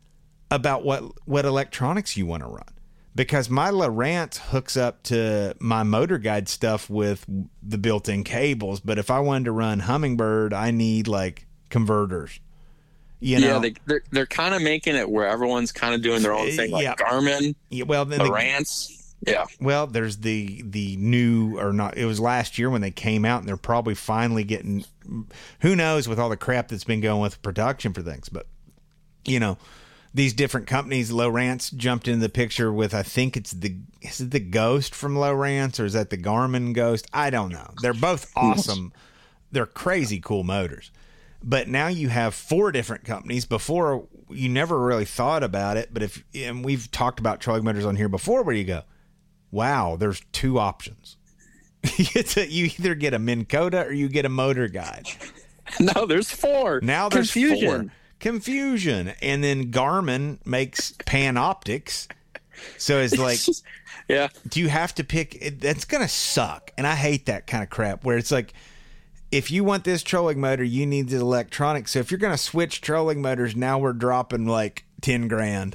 about what, what electronics you want to run. Because my Lowrance hooks up to my motor guide stuff with the built-in cables. But if I wanted to run Hummingbird, I need, like, converters. You know? Yeah, they, they're they're kind of making it where everyone's kind of doing their own thing, like yeah. Garmin, yeah, well, then Lowrance. The, yeah. Well, there's the the new or not. It was last year when they came out, and they're probably finally getting who knows with all the crap that's been going with production for things. But, you know, these different companies, Lowrance jumped into the picture with, I think it's the, is it the Ghost from Lowrance, or is that the Garmin Ghost? I don't know. They're both awesome. They're crazy cool motors. But now you have four different companies. Before, you never really thought about it. But if, and we've talked about trolling motors on here before, where you go, wow, there's two options. You either get a Minn Kota or you get a Motor Guide. No, there's four. Now there's Confusion. four. Confusion. And then Garmin makes Panoptics. So it's like, yeah. Do you have to pick? It, that's going to suck. And I hate that kind of crap where it's like, if you want this trolling motor, you need the electronics. So if you're going to switch trolling motors, now we're dropping like ten grand.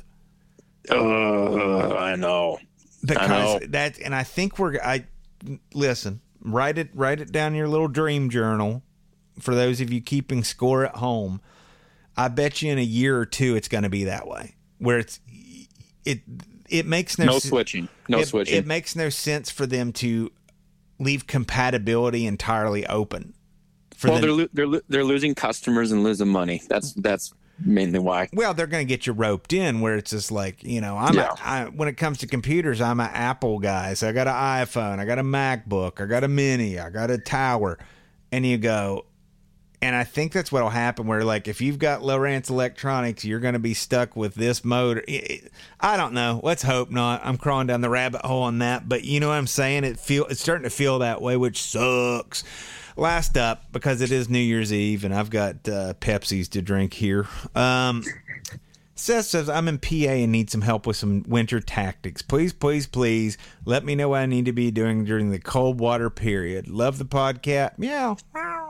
Uh, I know. Because I know. that, and I think we're, I, listen, write it, write it down in your little dream journal for those of you keeping score at home. I bet you in a year or two, it's going to be that way where it's, it, it makes no, no sen- switching. No it, switching. It makes no sense for them to leave compatibility entirely open. For well, the, they're lo- they're lo- they're losing customers and losing money. That's that's mainly why. Well, they're going to get you roped in where it's just like, you know, I'm Yeah. a, I, when it comes to computers, I'm an Apple guy. So I got an iPhone, I got a MacBook, I got a Mini, I got a Tower, and you go, and I think that's what'll happen. Where like if you've got Lowrance Electronics, you're going to be stuck with this motor. It, it, I don't know. Let's hope not. I'm crawling down the rabbit hole on that, but you know what I'm saying? It feel it's starting to feel that way, which sucks. Last up, because it is New Year's Eve and I've got uh, Pepsis to drink here. Um, Seth says, I'm in P A and need some help with some winter tactics. Please, please, please let me know what I need to be doing during the cold water period. Love the podcast. Meow.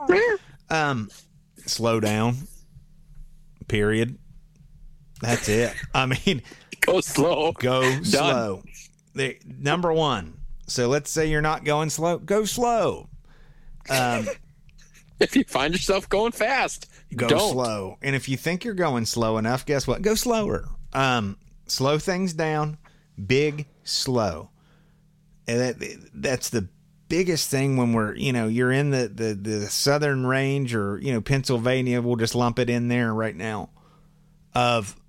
Um, slow down. Period. That's it. I mean, Go slow. go Done. slow. The, number one. So let's say you're not going slow. Go slow. Um, If you find yourself going fast, go don't. slow. And if you think you're going slow enough, guess what? Go slower. Um, slow things down. Big, slow. And that, that's the biggest thing when we're, you know, you're in the, the, the southern range or, you know, Pennsylvania. We'll just lump it in there right now. Of,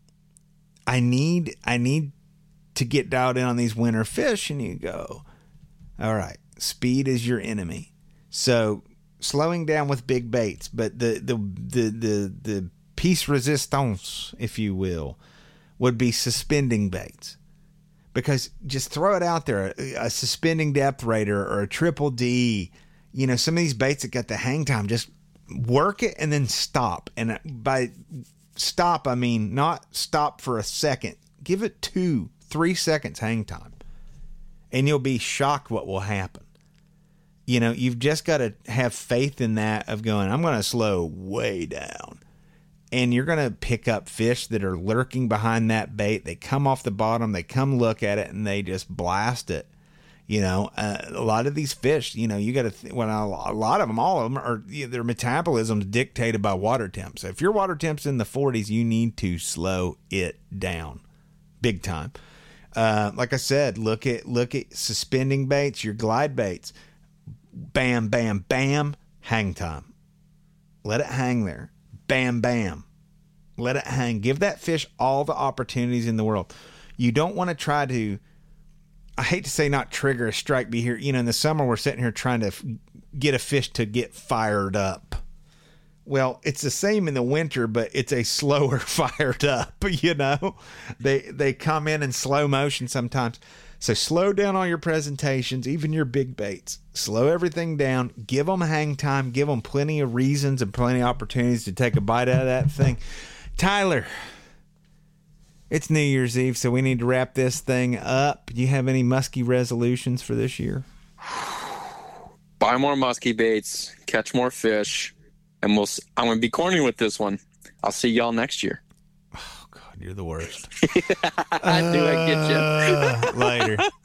I need, I need to get dialed in on these winter fish. And you go, all right, speed is your enemy. So slowing down with big baits, but the the the the, the piece resistance, if you will, would be suspending baits. Because just throw it out there, a, a suspending depth raider or a triple D, you know, some of these baits that got the hang time, just work it and then stop. And by stop, I mean not stop for a second. Give it two, three seconds hang time. And you'll be shocked what will happen. You know, you've just got to have faith in that of going, I'm going to slow way down. And you're going to pick up fish that are lurking behind that bait. They come off the bottom, they come look at it, and they just blast it. You know, uh, a lot of these fish, you know, you got to, th- well, a lot of them, all of them, are you know, their metabolism's dictated by water temps. So if your water temp's in the forties, you need to slow it down big time. Uh, like I said, look at look at suspending baits, your glide baits. Bam, bam, bam, hang time. Let it hang there. Bam, bam. Let it hang. Give that fish all the opportunities in the world. You don't want to try to, I hate to say not trigger a strike, be here, you know, in the summer we're sitting here trying to f- get a fish to get fired up. Well, it's the same in the winter, but it's a slower fired up, you know. They they come in in slow motion sometimes. So slow down all your presentations, even your big baits. Slow everything down. Give them hang time. Give them plenty of reasons and plenty of opportunities to take a bite out of that thing. Tyler, it's New Year's Eve, so we need to wrap this thing up. Do you have any musky resolutions for this year? Buy more musky baits, catch more fish, and we'll. I'm going to be corny with this one. I'll see y'all next year. Oh, God, you're the worst. I do. I get you. Uh, later.